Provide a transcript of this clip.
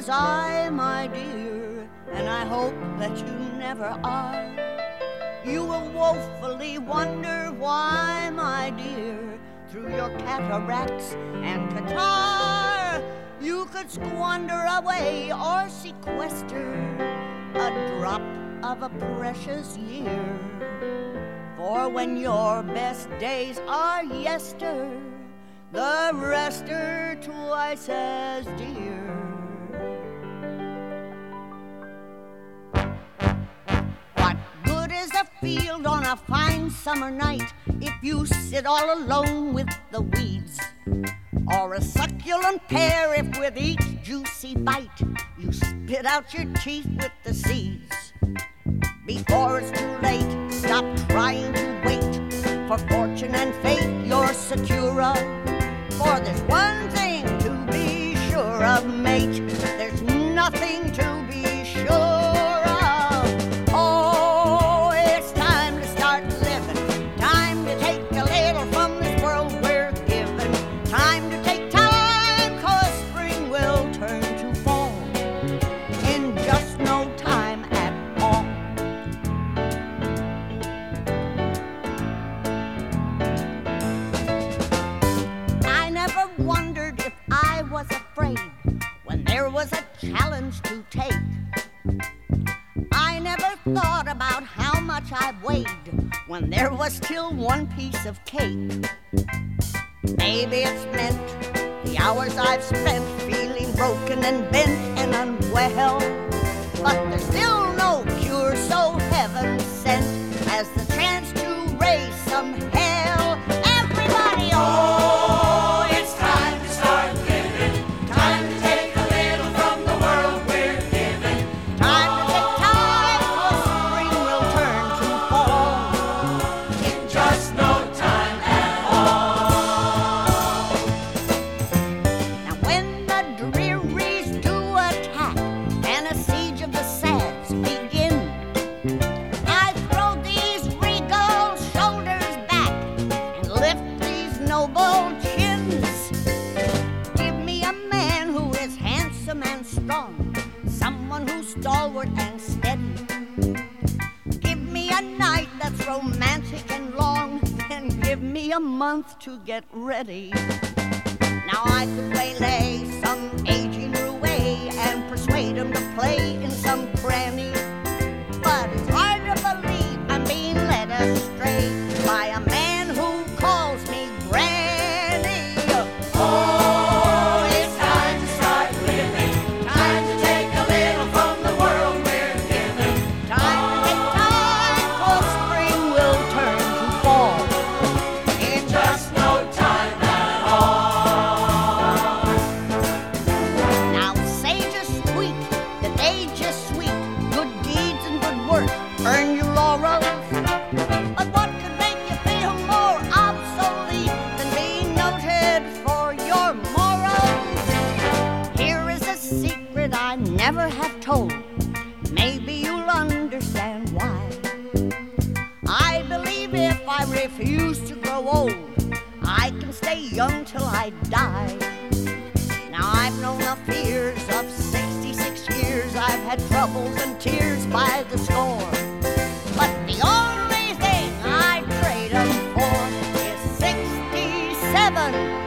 as I, my dear, and I hope that you never are. You will woefully wonder why, my dear, through your cataracts and catarrh, you could squander away or sequester a drop of a precious year. For when your best days are yester, the rest are twice as dear. What good is a field on a fine summer night if you sit all alone with the weeds? Or a succulent pear if with each juicy bite you spit out your teeth with the seeds? Before it's too late, stop trying to wait for fortune and fate you're secure of. For there's one thing to be sure of, mate, there's nothing to be sure of. Oh, it's time to start living, time to take a little from this world we're given, time to take time, 'cause spring will turn to fall in just no time at all. I never wondered if I was afraid when there was a challenge to take. I never thought about how much I weighed when there was still one piece of cake. Maybe it's meant the hours I've spent feeling broken and bent and unwell, but there's still no cure so heaven sent as the chance to raise some hell. Everybody, oh, it's time to start living, time to take a little from the world we're given, time to take time, 'cause spring will turn to fall in just no time at all. Now when the drearies do attack and a siege of the sads begin, I throw these regal shoulders back and lift these noble chins. Give me a man who is handsome and strong, someone who's stalwart and steady. Give me a night that's romantic and long, and give me a month to get ready. Now I could waylay some aging roue and persuade him to play in some cranny, but it's hard to believe I'm being led astray by a man who calls me granny. Oh, it's time to start living, time to take a little from the world we're given, time to take time, 'cause spring will turn to fall in just no time at all. Now sage is sweet, the age is sweet, good deeds and good work earn you laurels. But what could make you feel more obsolete than being noted for your morals? Here is a secret I never have told. Maybe you'll understand why. I believe if I refuse to grow old, I can stay young till I die. Now I've known the fears of 66 years, I've had troubles and tears by the score, but the only thing I'd trade 'em for is 67